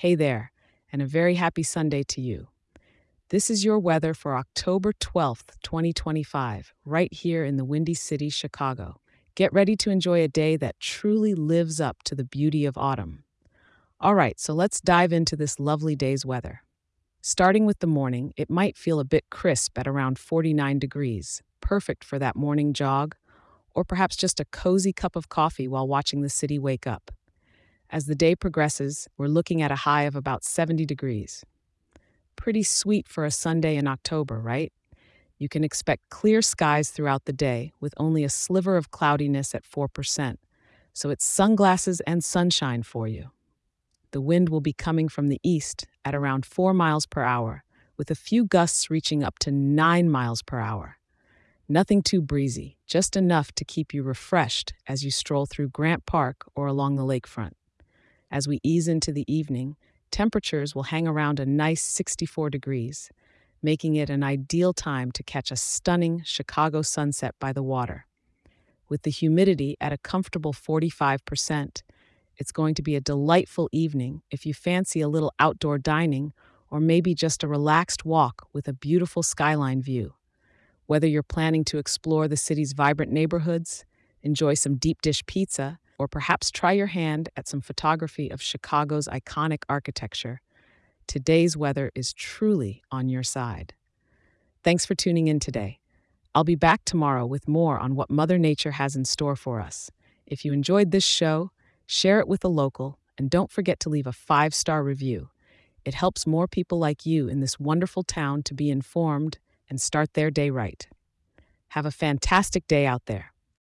Hey there, and a very happy Sunday to you. This is your weather for October 12th, 2025, right here in the Windy City, Chicago. Get ready to enjoy a day that truly lives up to the beauty of autumn. All right, so let's dive into this lovely day's weather. Starting with the morning, it might feel a bit crisp at around 49 degrees, perfect for that morning jog, or perhaps just a cozy cup of coffee while watching the city wake up. As the day progresses, we're looking at a high of about 70 degrees. Pretty sweet for a Sunday in October, right? You can expect clear skies throughout the day with only a sliver of cloudiness at 4%, so it's sunglasses and sunshine for you. The wind will be coming from the east at around 4 miles per hour, with a few gusts reaching up to 9 miles per hour. Nothing too breezy, just enough to keep you refreshed as you stroll through Grant Park or along the lakefront. As we ease into the evening, temperatures will hang around a nice 64 degrees, making it an ideal time to catch a stunning Chicago sunset by the water. With the humidity at a comfortable 45%, it's going to be a delightful evening if you fancy a little outdoor dining or maybe just a relaxed walk with a beautiful skyline view. Whether you're planning to explore the city's vibrant neighborhoods, enjoy some deep dish pizza, or perhaps try your hand at some photography of Chicago's iconic architecture, today's weather is truly on your side. Thanks for tuning in today. I'll be back tomorrow with more on what Mother Nature has in store for us. If you enjoyed this show, share it with a local, and don't forget to leave a 5-star review. It helps more people like you in this wonderful town to be informed and start their day right. Have a fantastic day out there.